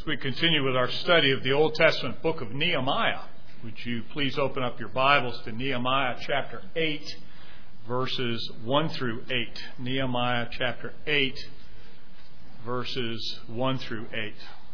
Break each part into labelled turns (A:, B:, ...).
A: we continue with our study of the Old Testament book of Nehemiah, would you please open up your Bibles to Nehemiah chapter 8, verses 1 through 8. Nehemiah chapter 8, verses 1 through 8.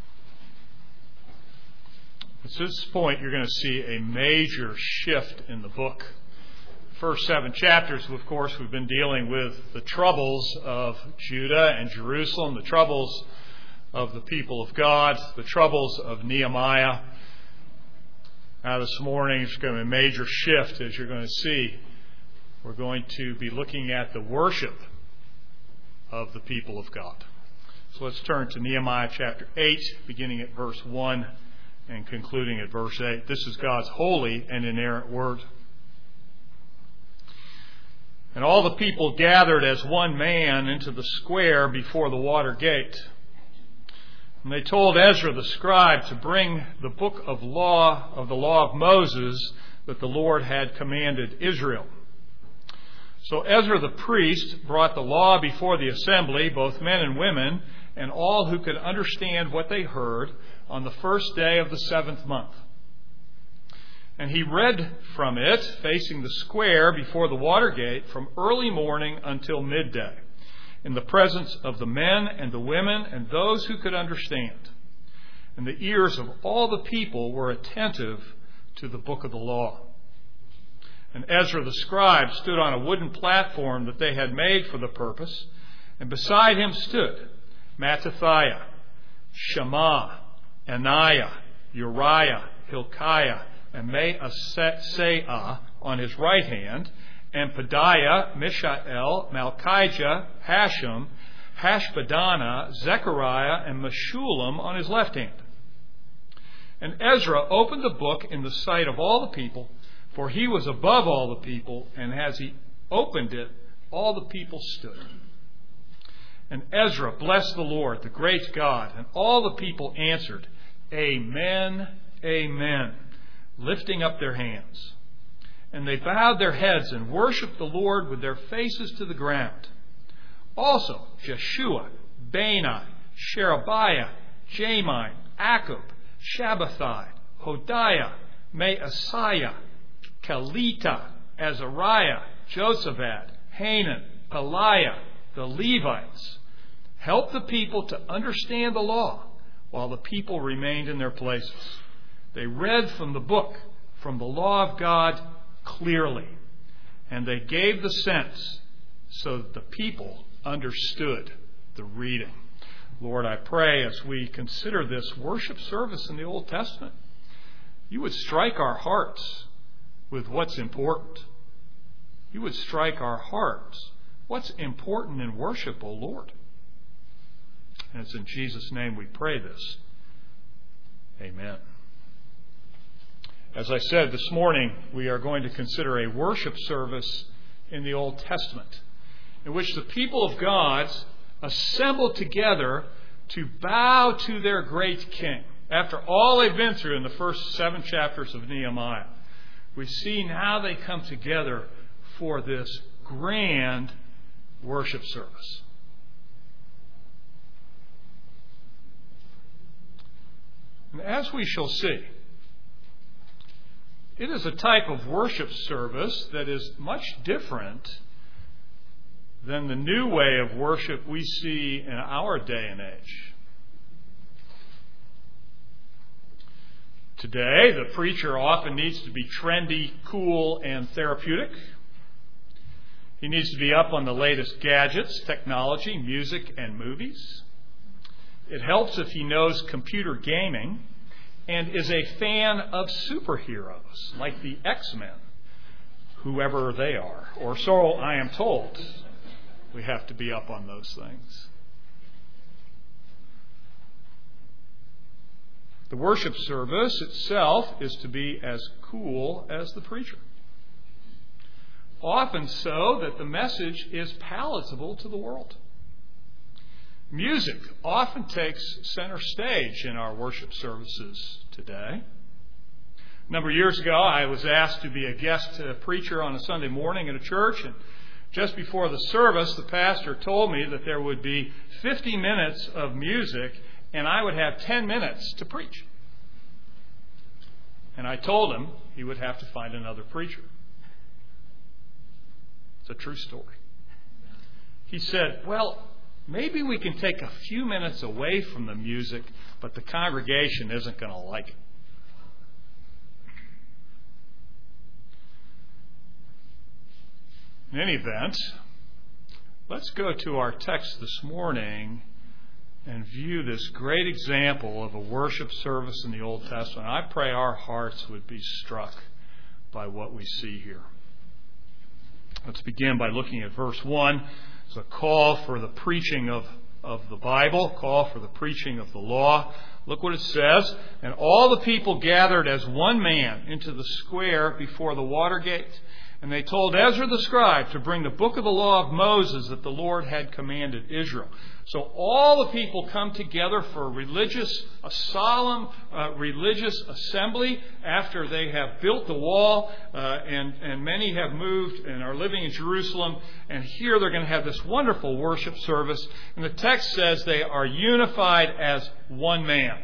A: At this point, you're going to see a major shift in the book. The first 7 chapters, of course, we've been dealing with the troubles of Judah and Jerusalem, the troubles of the people of God, the troubles of Nehemiah. Now this morning it's going to be a major shift, as you're going to see. We're going to be looking at the worship of the people of God. So let's turn to Nehemiah chapter 8, beginning at verse 1 and concluding at verse 8. This is God's holy and inerrant word. And all the people gathered as one man into the square before the water gate. And they told Ezra the scribe to bring the book of the law of Moses that the Lord had commanded Israel. So Ezra the priest brought the law before the assembly, both men and women, and all who could understand what they heard, on the first day of the 7th month. And he read from it, facing the square before the water gate, from early morning until midday, in the presence of the men and the women and those who could understand. And the ears of all the people were attentive to the book of the law. And Ezra the scribe stood on a wooden platform that they had made for the purpose, and beside him stood Mattithiah, Shema, Ananiah, Uriah, Hilkiah, and Maaseiah on his right hand, and Pedaiah, Mishael, Malchijah, Hashum, Hashbaddanah, Zechariah, and Meshullam on his left hand. And Ezra opened the book in the sight of all the people, for he was above all the people, and as he opened it, all the people stood. And Ezra blessed the Lord, the great God, and all the people answered, Amen, Amen, lifting up their hands. And they bowed their heads and worshipped the Lord with their faces to the ground. Also Jeshua, Bani, Sherebiah, Jamin, Akkub, Shabbathai, Hodiah, Maaseiah, Kelita, Azariah, Josabad, Hanan, Peliah, the Levites, helped the people to understand the law while the people remained in their places. They read from the book, from the law of God, clearly, and they gave the sense so that the people understood the reading. Lord, I pray as we consider this worship service in the Old Testament, you would strike our hearts with what's important. You would strike our hearts. What's important in worship, O Lord? And it's in Jesus' name we pray this. Amen. As I said this morning, we are going to consider a worship service in the Old Testament in which the people of God assembled together to bow to their great king. After all they've been through in the first 7 chapters of Nehemiah, we see now they come together for this grand worship service. And as we shall see, it is a type of worship service that is much different than the new way of worship we see in our day and age. Today, the preacher often needs to be trendy, cool, and therapeutic. He needs to be up on the latest gadgets, technology, music, and movies. It helps if he knows computer gaming and is a fan of superheroes like the X-Men, whoever they are, or so I am told. We have to be up on those things. The worship service itself is to be as cool as the preacher. Often so that the message is palatable to the world. Music often takes center stage in our worship services today. A number of years ago, I was asked to be a guest preacher on a Sunday morning at a church, and just before the service, the pastor told me that there would be 50 minutes of music and I would have 10 minutes to preach. And I told him he would have to find another preacher. It's a true story. He said, well, maybe we can take a few minutes away from the music, but the congregation isn't going to like it. In any event, let's go to our text this morning and view this great example of a worship service in the Old Testament. I pray our hearts would be struck by what we see here. Let's begin by looking at verse 1. It's a call for the preaching of the Bible, call for the preaching of the law. Look what it says. And all the people gathered as one man into the square before the water gate. And they told Ezra the scribe to bring the book of the law of Moses that the Lord had commanded Israel. So all the people come together for a solemn religious assembly after they have built the wall, and many have moved and are living in Jerusalem. And here they're going to have this wonderful worship service. And the text says they are unified as one man.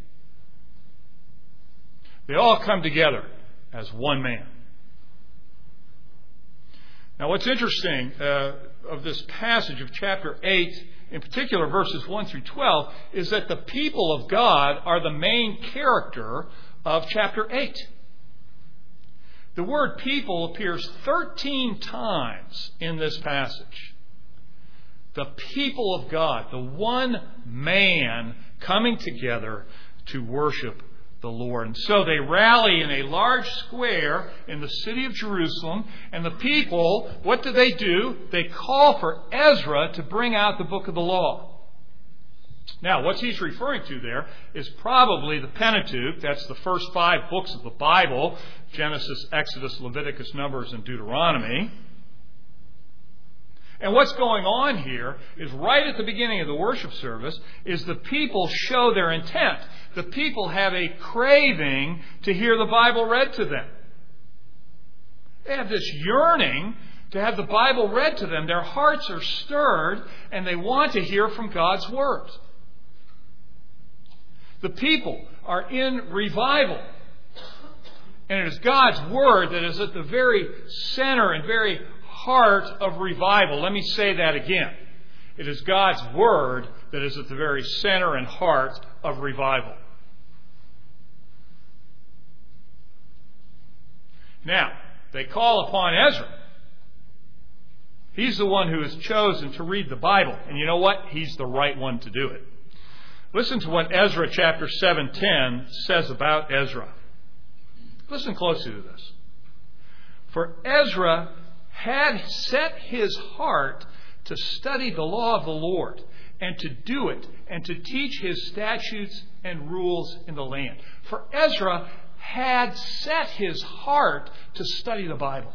A: They all come together as one man. Now, what's interesting of this passage of chapter 8, in particular verses 1 through 12, is that the people of God are the main character of chapter 8. The word people appears 13 times in this passage. The people of God, the one man coming together to worship the Lord. And so they rally in a large square in the city of Jerusalem, and the people, what do? They call for Ezra to bring out the book of the law. Now, what he's referring to there is probably the Pentateuch. That's the first 5 books of the Bible: Genesis, Exodus, Leviticus, Numbers, and Deuteronomy. And what's going on here is right at the beginning of the worship service is the people show their intent. The people have a craving to hear the Bible read to them. They have this yearning to have the Bible read to them. Their hearts are stirred and they want to hear from God's Word. The people are in revival. And it is God's Word that is at the very center and very heart of revival. Let me say that again. It is God's Word that is at the very center and heart of revival. Now, they call upon Ezra. He's the one who is chosen to read the Bible. And you know what? He's the right one to do it. Listen to what Ezra chapter 7:10 says about Ezra. Listen closely to this. For Ezra had set his heart to study the law of the Lord and to do it and to teach his statutes and rules in the land. For Ezra had set his heart to study the Bible.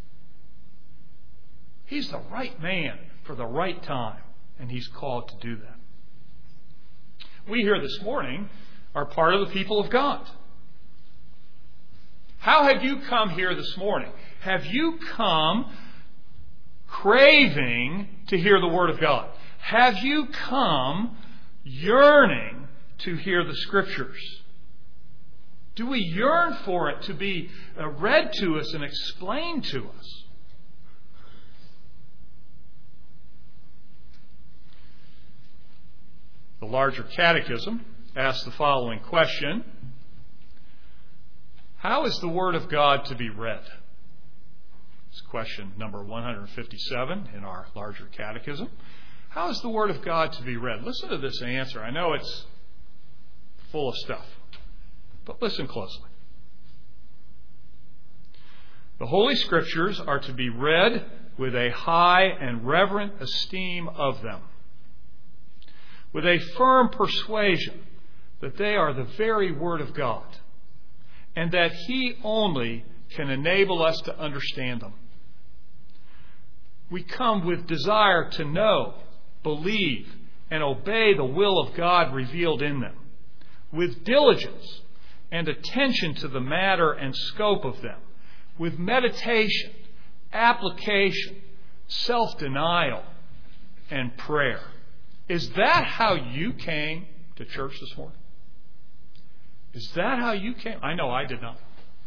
A: He's the right man for the right time, and he's called to do that. We here this morning are part of the people of God. How have you come here this morning? Have you come craving to hear the Word of God? Have you come yearning to hear the Scriptures? Do we yearn for it to be read to us and explained to us? The larger catechism asks the following question: how is the Word of God to be read? It's question number 157 in our larger catechism. How is the Word of God to be read? Listen to this answer. I know it's full of stuff, but listen closely. The Holy Scriptures are to be read with a high and reverent esteem of them, with a firm persuasion that they are the very Word of God, and that He only can enable us to understand them. We come with desire to know, believe, and obey the will of God revealed in them, with diligence and attention to the matter and scope of them, with meditation, application, self-denial, and prayer. Is that how you came to church this morning? Is that how you came? I know I did not.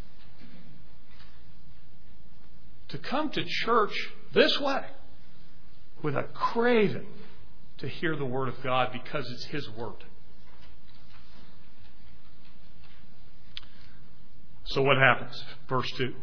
A: To come to church this way with a craving to hear the Word of God because it's His Word. So what happens? Verse 2.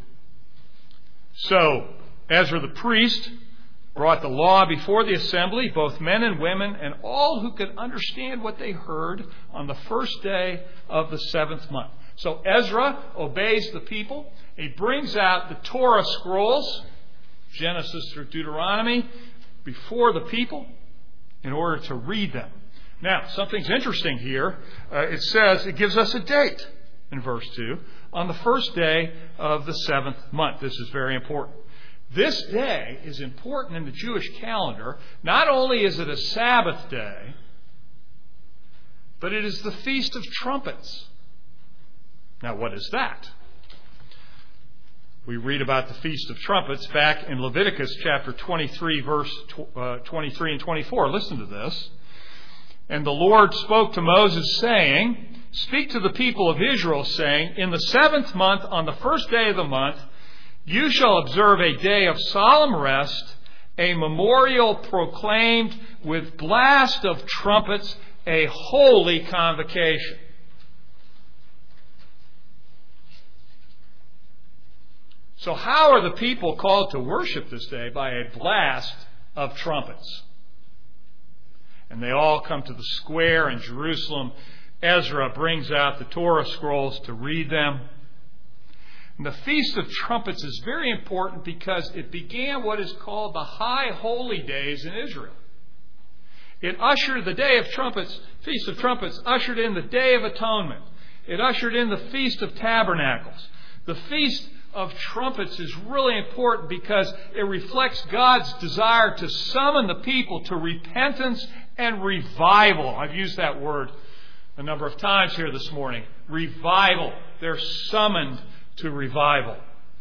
A: So Ezra the priest brought the law before the assembly, both men and women, and all who could understand what they heard on the first day of the 7th month. So Ezra obeys the people. He brings out the Torah scrolls, Genesis through Deuteronomy, before the people in order to read them. Now, something's interesting here. It gives us a date in verse 2, on the first day of the 7th month. This is very important. This day is important in the Jewish calendar. Not only is it a Sabbath day, but it is the Feast of Trumpets. Now, what is that? We read about the Feast of Trumpets back in Leviticus chapter 23, verse 23 and 24. Listen to this. And the Lord spoke to Moses, saying, Speak to the people of Israel, saying, In the 7th month, on the first day of the month, you shall observe a day of solemn rest, a memorial proclaimed with blast of trumpets, a holy convocation. So how are the people called to worship this day? By a blast of trumpets. And they all come to the square in Jerusalem. Ezra brings out the Torah scrolls to read them. And the Feast of Trumpets is very important because it began what is called the High Holy Days in Israel. It ushered the Day of Trumpets, Feast of Trumpets, ushered in the Day of Atonement. It ushered in the Feast of Tabernacles. The Feast of Trumpets is really important because it reflects God's desire to summon the people to repentance and revival. I've used that word a number of times here this morning. Revival. They're summoned to revival.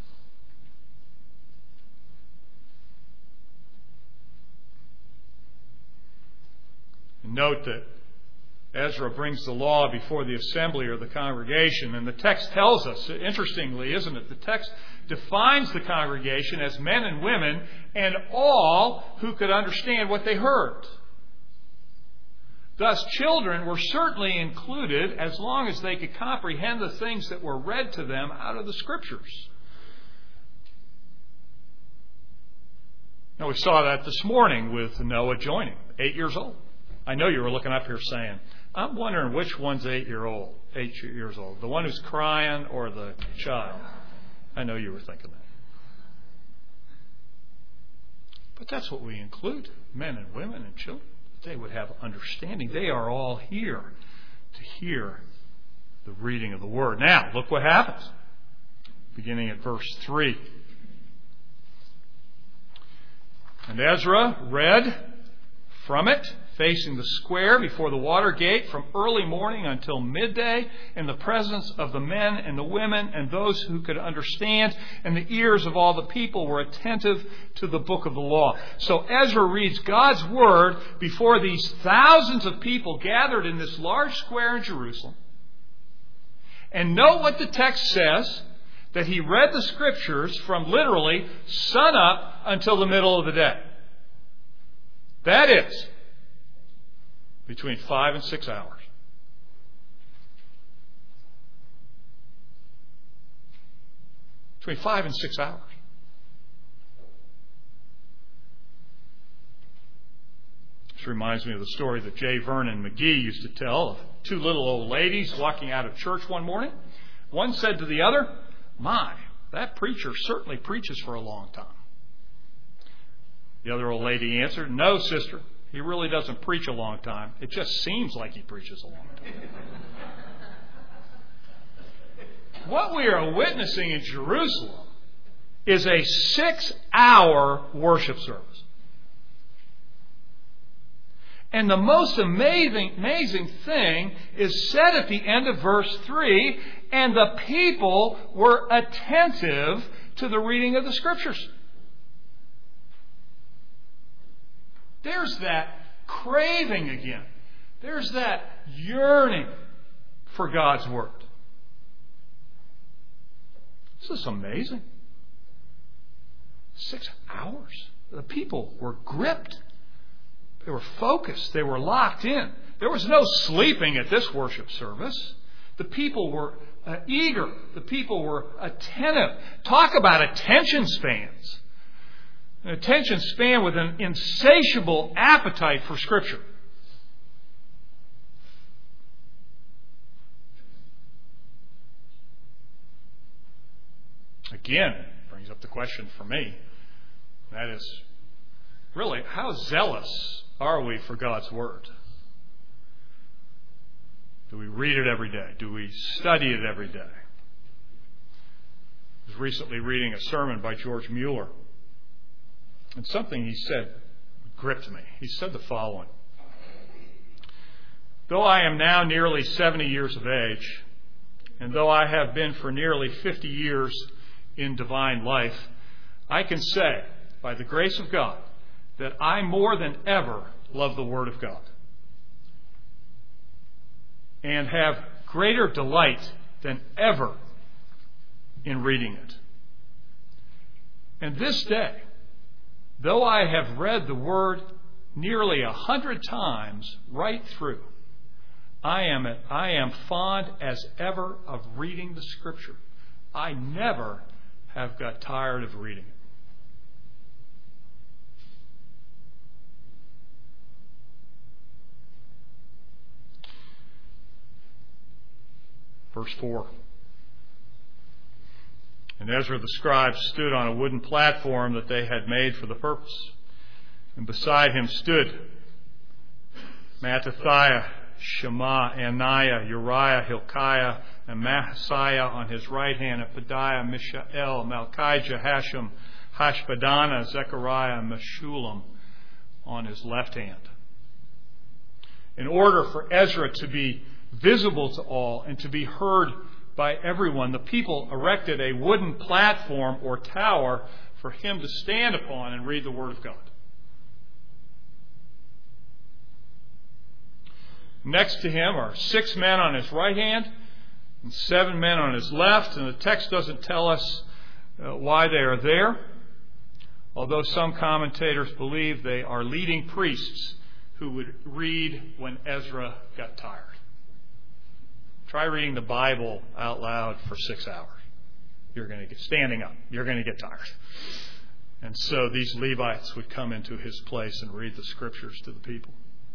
A: Note that Ezra brings the law before the assembly or the congregation, and the text tells us, interestingly, isn't it? The text defines the congregation as men and women and all who could understand what they heard. Thus, children were certainly included as long as they could comprehend the things that were read to them out of the Scriptures. Now, we saw that this morning with Noah joining, 8 years old. I know you were looking up here saying, I'm wondering which one's 8 years old. The one who's crying or the child? I know you were thinking that. But that's what we include, men and women and children. They would have understanding. They are all here to hear the reading of the Word. Now, look what happens. Beginning at verse 3. And Ezra read from it, facing the square before the water gate, from early morning until midday, in the presence of the men and the women and those who could understand, and the ears of all the people were attentive to the book of the law. So Ezra reads God's Word before these thousands of people gathered in this large square in Jerusalem. And note what the text says, that he read the Scriptures from literally sun up until the middle of the day. That is, between 5 and 6 hours. Between 5 and 6 hours. This reminds me of the story that J. Vernon McGee used to tell of two little old ladies walking out of church one morning. One said to the other, "My, that preacher certainly preaches for a long time." The other old lady answered, "No, sister, he really doesn't preach a long time. It just seems like he preaches a long time." What we are witnessing in Jerusalem is a 6-hour worship service. And the most amazing thing is said at the end of verse 3, and the people were attentive to the reading of the Scriptures. There's that craving again. There's that yearning for God's Word. This is amazing. 6 hours. The people were gripped. They were focused. They were locked in. There was no sleeping at this worship service. The people were eager. The people were attentive. Talk about attention spans. An attention span with an insatiable appetite for Scripture. Again, brings up the question for me. That is, really, how zealous are we for God's Word? Do we read it every day? Do we study it every day? I was recently reading a sermon by George Mueller, and something he said gripped me. He said the following: though I am now nearly 70 years of age, and though I have been for nearly 50 years in divine life, I can say, by the grace of God, that I more than ever love the Word of God and have greater delight than ever in reading it. And this day, though I have read the Word nearly 100 times right through, I am fond as ever of reading the Scripture. I never have got tired of reading it. Verse 4. And Ezra the scribe stood on a wooden platform that they had made for the purpose. And beside him stood Mattithiah, Shema, Ananiah, Uriah, Hilkiah, and Maaseiah on his right hand, and Pedaiah, Mishael, Malchijah, Hashum, Hashbaddanah, Zechariah, and Meshullam on his left hand. In order for Ezra to be visible to all and to be heard by everyone, the people erected a wooden platform or tower for him to stand upon and read the Word of God. Next to him are 6 men on his right hand and 7 men on his left, and the text doesn't tell us why they are there, although some commentators believe they are leading priests who would read when Ezra got tired. Try reading the Bible out loud for 6 hours. You're going to get standing up. You're going to get tired. And so these Levites would come into his place and read the Scriptures to the people.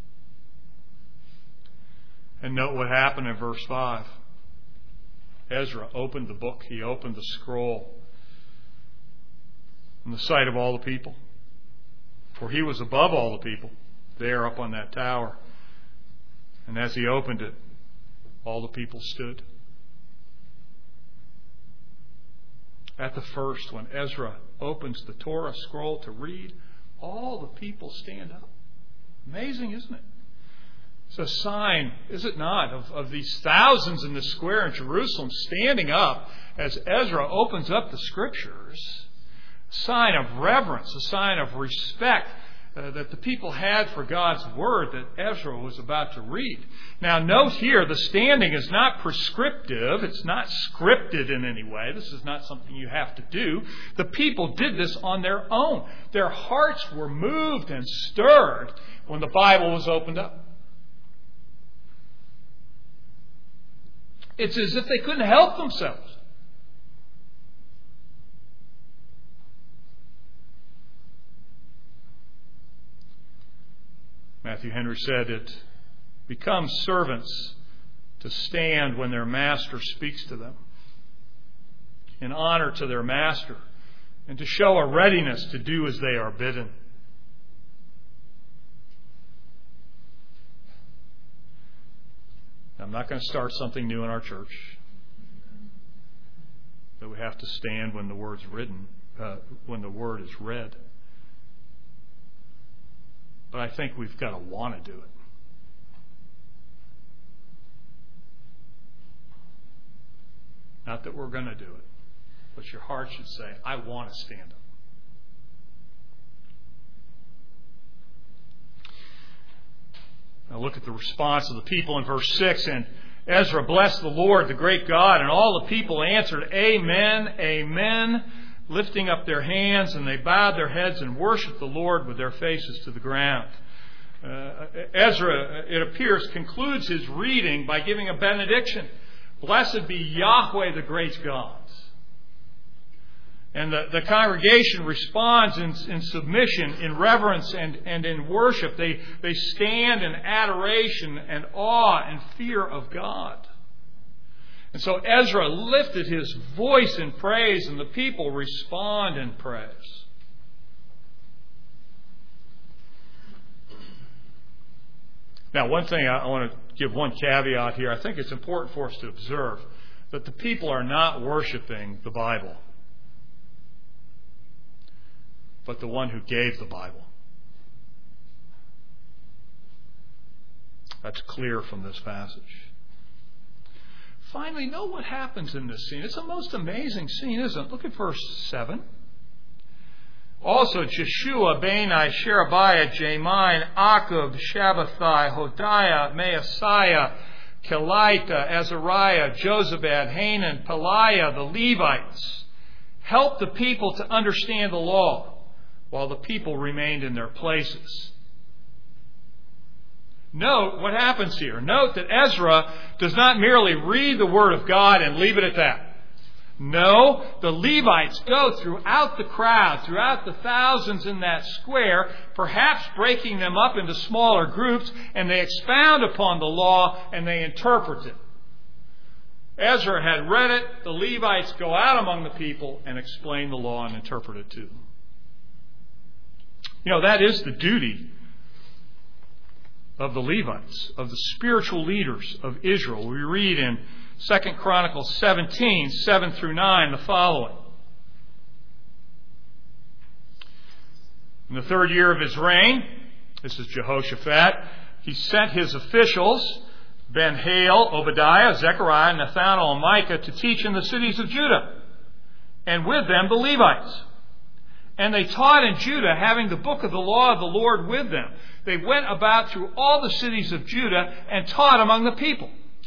A: And note what happened in verse 5. Ezra opened the book. He opened the scroll in the sight of all the people. For he was above all the people there up on that tower. And as he opened it, all the people stood. At the first, when Ezra opens the Torah scroll to read, all the people stand up. Amazing, isn't it? It's a sign, is it not, of these thousands in the square in Jerusalem standing up as Ezra opens up the Scriptures. A sign of reverence, a sign of respect that the people had for God's Word that Ezra was about to read. Now note here, the standing is not prescriptive. It's not scripted in any way. This is not something you have to do. The people did this on their own. Their hearts were moved and stirred when the Bible was opened up. It's as if they couldn't help themselves. Matthew Henry said it becomes servants to stand when their master speaks to them, in honor to their master, and to show a readiness to do as they are bidden. I'm not going to start something new in our church, that we have to stand when the word's written, when the word is read. But I think we've got to want to do it. Not that we're going to do it, but your heart should say, I want to stand up. Now look at the response of the people in verse 6. And Ezra blessed the Lord, the great God, and all the people answered, Amen, Amen, lifting up their hands, and they bowed their heads and worshiped the Lord with their faces to the ground. Ezra, it appears, concludes his reading by giving a benediction. Blessed be Yahweh, the great God. And the congregation responds in submission, in reverence, and in worship. They stand in adoration and awe and fear of God. And so Ezra lifted his voice in praise, and the people respond in praise. Now, one thing I want to give one caveat here. I think it's important for us to observe that the people are not worshiping the Bible, but the one who gave the Bible. That's clear from this passage. Finally, note what happens in this scene. It's a most amazing scene, isn't it? Look at verse 7. Also, Jeshua, Bani, Sherebiah, Jamin, Akub, Shabbathai, Hodiah, Maaseiah, Kelita, Azariah, Jozabad, Hanan, Peliah, the Levites, helped the people to understand the law while the people remained in their places. Note what happens here. Note that Ezra does not merely read the Word of God and leave it at that. No, the Levites go throughout the crowd, throughout the thousands in that square, perhaps breaking them up into smaller groups, and they expound upon the law and they interpret it. Ezra had read it. The Levites go out among the people and explain the law and interpret it to them. You know, that is the duty of the Levites, of the spiritual leaders of Israel. We read in 2 Chronicles 17, 7 through 9, the following. In the 3rd year of his reign, this is Jehoshaphat, he sent his officials, Ben-Hail, Obadiah, Zechariah, Nathanael, and Micah, to teach in the cities of Judah, and with them the Levites. And they taught in Judah, having the book of the law of the Lord with them. They went about through all the cities of Judah and taught among the people.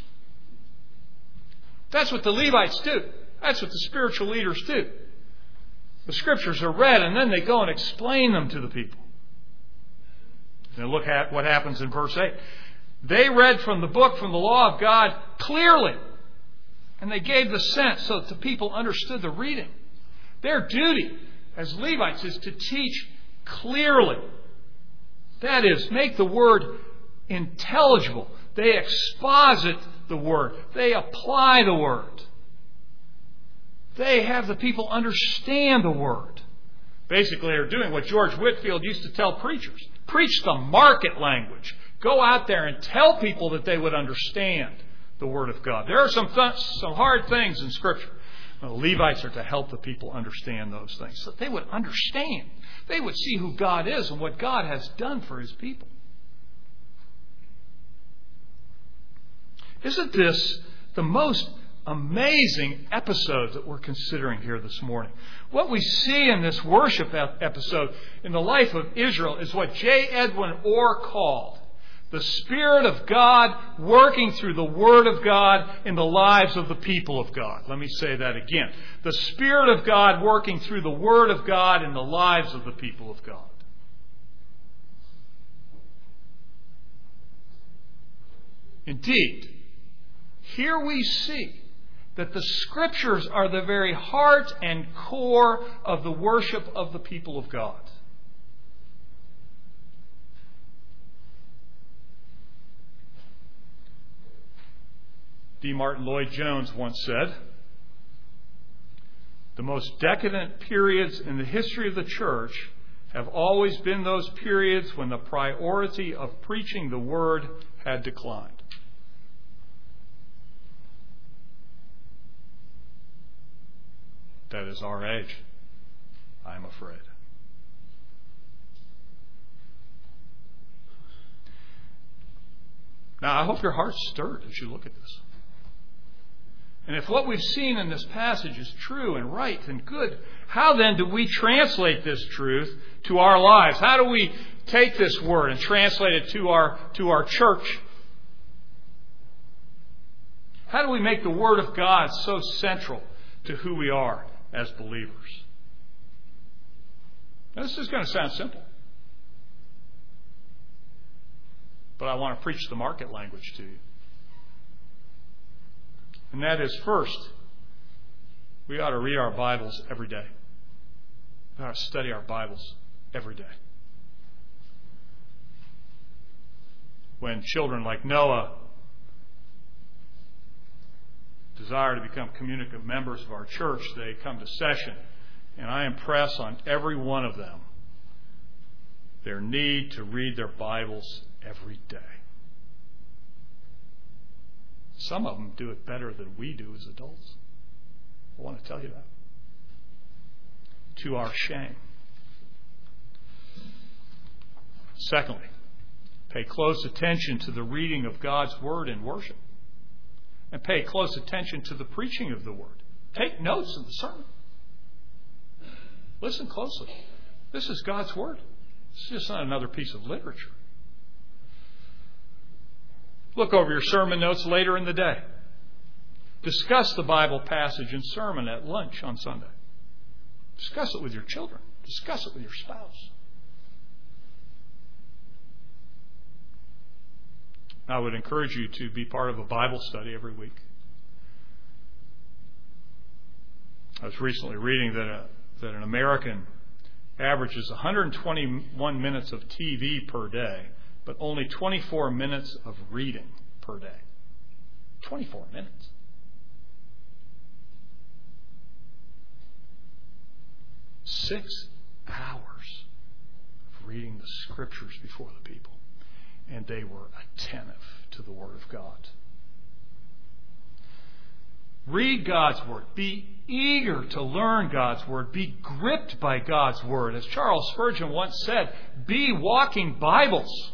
A: That's what the Levites do. That's what the spiritual leaders do. The Scriptures are read, and then they go and explain them to the people. Now look at what happens in verse 8. They read from the book, from the law of God, clearly. And they gave the sense so that the people understood the reading. Their duty as Levites is to teach clearly. That is, make the Word intelligible. They exposit the Word. They apply the Word. They have the people understand the Word. Basically, they're doing what George Whitefield used to tell preachers. Preach the market language. Go out there and tell people that they would understand the Word of God. There are some hard things in Scripture. The Levites are to help the people understand those things, so that they would understand. They would see who God is and what God has done for His people. Isn't this the most amazing episode that we're considering here this morning? What we see in this worship episode in the life of Israel is what J. Edwin Orr called the Spirit of God working through the Word of God in the lives of the people of God. Let me say that again. The Spirit of God working through the Word of God in the lives of the people of God. Indeed, here we see that the Scriptures are the very heart and core of the worship of the people of God. D. Martin Lloyd-Jones once said, "The most decadent periods in the history of the church have always been those periods when the priority of preaching the Word had declined." That is our age, I'm afraid. Now, I hope your heart's stirred as you look at this. And if what we've seen in this passage is true and right and good, how then do we translate this truth to our lives? How do we take this word and translate it to our church? How do we make the Word of God so central to who we are as believers? Now, this is going to sound simple, but I want to preach the market language to you. And that is, first, we ought to read our Bibles every day. We ought to study our Bibles every day. When children like Noah desire to become communicative members of our church, they come to session, and I impress on every one of them their need to read their Bibles every day. Some of them do it better than we do as adults. I want to tell you that. To our shame. Secondly, pay close attention to the reading of God's Word in worship. And pay close attention to the preaching of the Word. Take notes of the sermon. Listen closely. This is God's Word. It's just not another piece of literature. Look over your sermon notes later in the day. Discuss the Bible passage and sermon at lunch on Sunday. Discuss it with your children. Discuss it with your spouse. I would encourage you to be part of a Bible study every week. I was recently reading that an American averages 121 minutes of TV per day, but only 24 minutes of reading per day. 24 minutes. Six hours of reading the Scriptures before the people. And they were attentive to the Word of God. Read God's Word. Be eager to learn God's Word. Be gripped by God's Word. As Charles Spurgeon once said, be walking Bibles.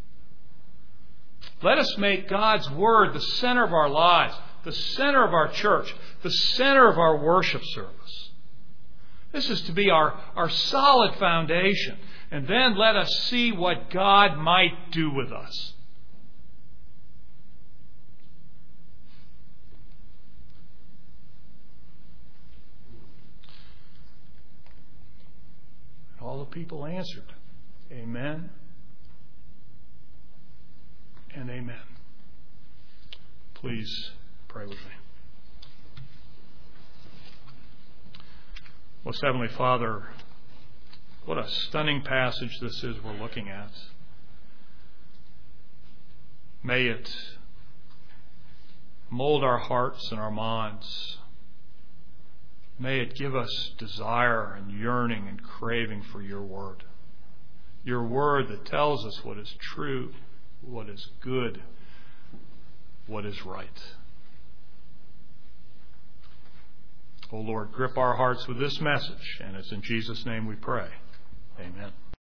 A: Let us make God's Word the center of our lives, the center of our church, the center of our worship service. This is to be our solid foundation. And then let us see what God might do with us. And all the people answered, Amen and Amen. Please pray with me. Most Heavenly Father, what a stunning passage this is we're looking at. May it mold our hearts and our minds. May it give us desire and yearning and craving for your Word. Your Word that tells us what is true, what is good, what is right. Oh Lord, grip our hearts with this message, and it's in Jesus' name we pray. Amen.